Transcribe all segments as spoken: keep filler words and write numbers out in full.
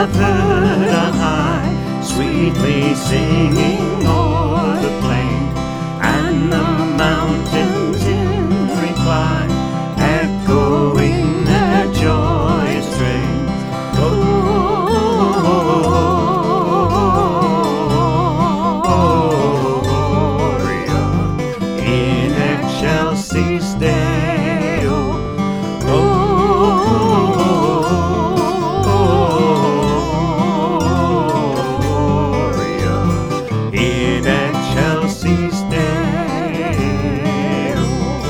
have heard on high, sweetly singing o'er the plain, and the mountains in reply, echoing their joyous strains. Gloria in excelsis Deo. Gloria in excelsis Deo.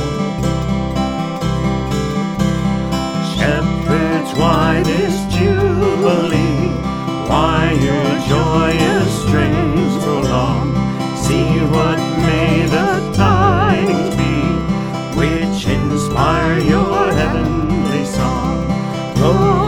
Shepherds, why this jubilee? Why your joyous strains prolong? See what may the tidings be, which inspire your heavenly song. Glory